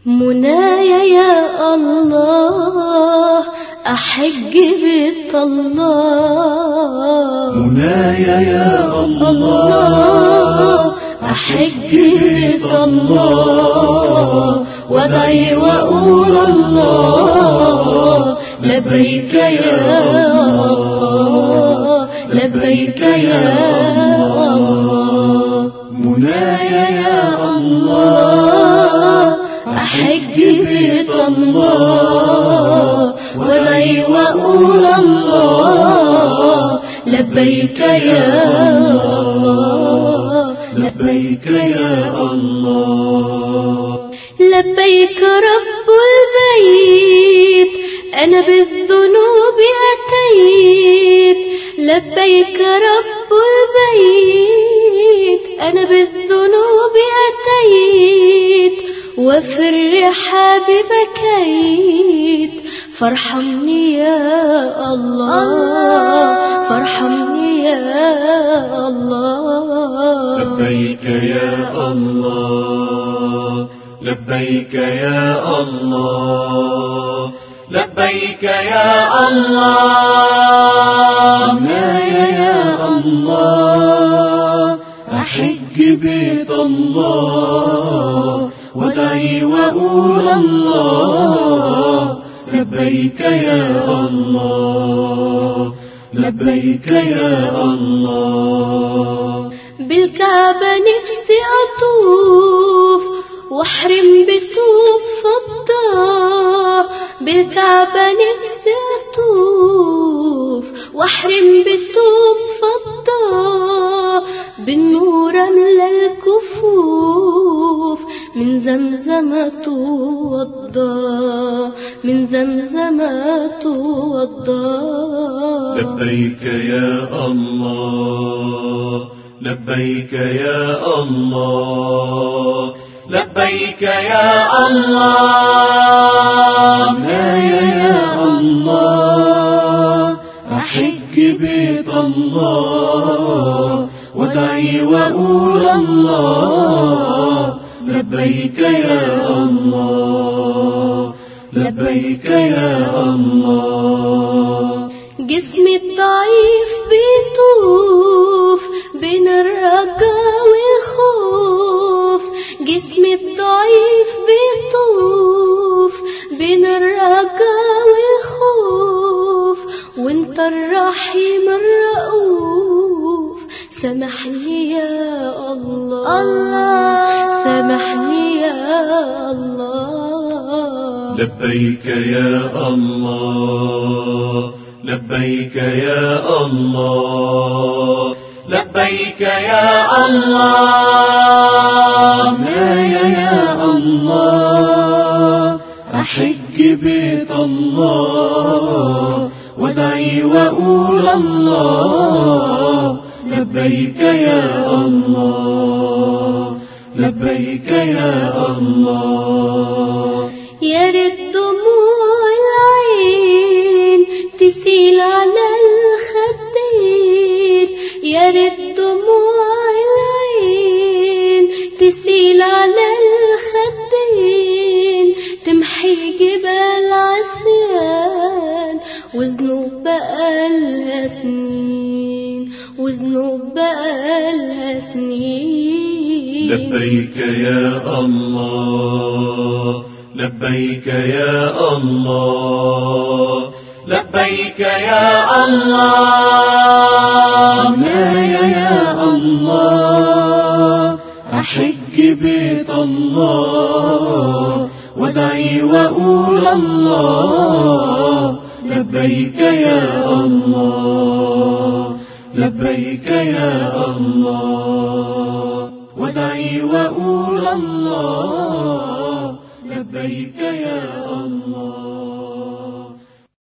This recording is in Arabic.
منايا يا الله أحج بيت الله، منايا يا الله أحج بيت الله، وادعي وأقول الله لبيك يا الله، لبيك يا الله. منايا يا الله أحج بيت الله، وادعي وأقول الله لبيك يا الله، لبيك يا الله. لبيك رب البيت أنا بالذنوب أتيت، لبيك رب البيت أنا بالذنوب أتيت، وفي الرحاب بكيت، فارحمني يا الله، فارحمني يا الله. لبيك يا الله، لبيك يا الله، لبيك يا الله. منايا يا الله أحج بيت الله، وادعي وأقول الله لبيك يا الله، لبيك يا الله. بالكعبة نفسي أطوف واحرم بطوب فضة، بالكعبة نفسي أطوف واحرم بطوب فضة، بالنور أملى الكفوف، من زمزم توضى، من زمزم توضى. لبيك يا الله، لبيك يا الله، لبيك يا الله. منايا يا الله أحج بيت الله، وادعي وأقول الله لبيك يا الله، لبيك يا الله. جسمي الضعيف بيطوف بين الرجا والخوف، جسمي الضعيف بيطوف بين الرجا والخوف، وانت الرحيم الرؤوف، سامحني يا الله، سامحني يا الله. لبيك يا الله، لبيك يا الله، لبيك يا الله. منايا يا الله أحج بيت الله، وادعي وأقول الله لبيك يا الله، لبيك يا الله. يا ريت دموع العين تسيل على الخدين، يا ريت دموع العين تسيل على الخدين، تمحي جبال عصيان وذنوب بقالها سنين، وذنوب بقالها سنين. لبيك يا الله، لبيك يا الله، لبيك يا الله. منايا يا الله أحج بيت الله، وادعي وأقول الله لبيك يا الله، لبيك يا الله. وادعي وأقول الله لبيك يا الله.